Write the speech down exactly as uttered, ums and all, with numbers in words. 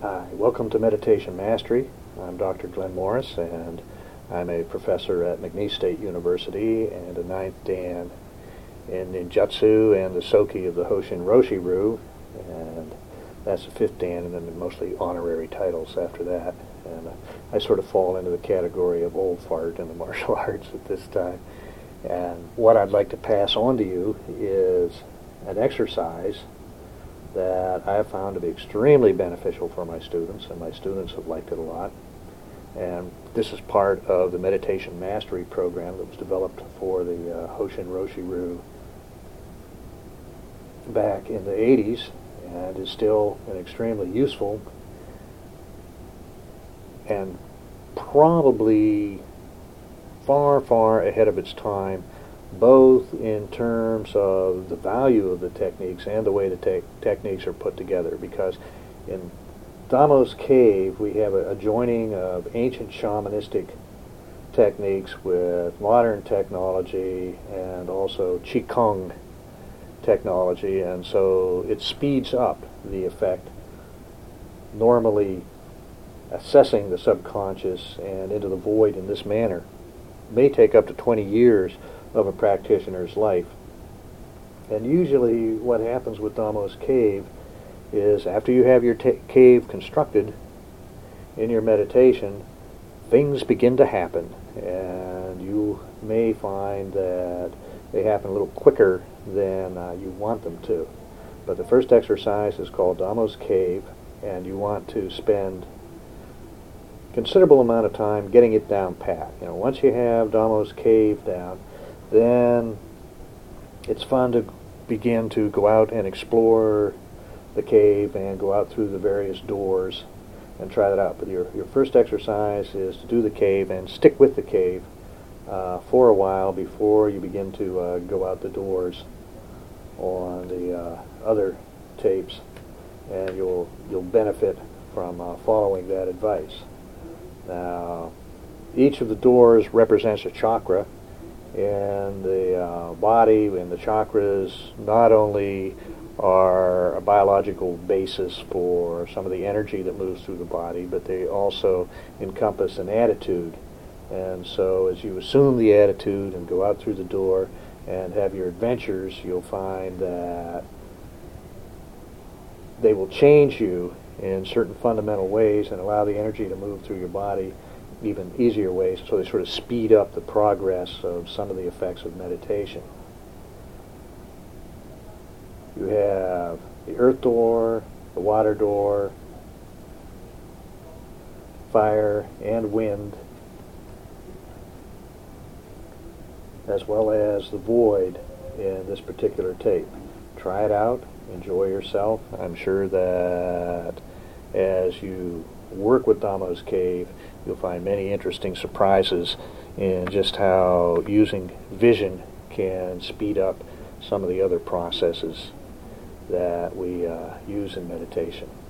Hi, welcome to Meditation Mastery. I'm Doctor Glenn Morris, and I'm a professor at McNeese State University and a ninth Dan in Ninjutsu and the Soki of the Hoshin Roshi Ryu, and that's the fifth Dan, and then mostly honorary titles after that. And uh, I sort of fall into the category of old fart in the martial arts at this time. And what I'd like to pass on to you is an exercise that I have found to be extremely beneficial for my students, and my students have liked it a lot. And this is part of the Meditation Mastery program that was developed for the uh, Hoshin Roshi Ryu back in the eighties, and is still an extremely useful and probably far, far ahead of its time, both in terms of the value of the techniques and the way the te techniques are put together. Because in Damo's Cave, we have a, a joining of ancient shamanistic techniques with modern technology and also Qigong technology, and so it speeds up the effect. Normally, assessing the subconscious and into the void in this manner may take up to twenty years of a practitioner's life. And usually what happens with Damo's Cave is after you have your cave constructed in your meditation, things begin to happen, and you may find that they happen a little quicker than uh, you want them to. But the first exercise is called Damo's Cave, and you want to spend considerable amount of time getting it down pat. You know, once you have Damo's Cave down, then it's fun to begin to go out and explore the cave and go out through the various doors and try that out. But your, your first exercise is to do the cave and stick with the cave uh, for a while before you begin to uh, go out the doors on the uh, other tapes, and you'll, you'll benefit from uh, following that advice. Now, each of the doors represents a chakra, and the uh, body and the chakras not only are a biological basis for some of the energy that moves through the body, but they also encompass an attitude. And so as you assume the attitude and go out through the door and have your adventures, you'll find that they will change you in certain fundamental ways and allow the energy to move through your body even easier ways, so they sort of speed up the progress of some of the effects of meditation. You have the earth door, the water door, fire and wind, as well as the void in this particular tape. Try it out, enjoy yourself. I'm sure that as you work with Damo's Cave, you'll find many interesting surprises in just how using vision can speed up some of the other processes that we uh, use in meditation.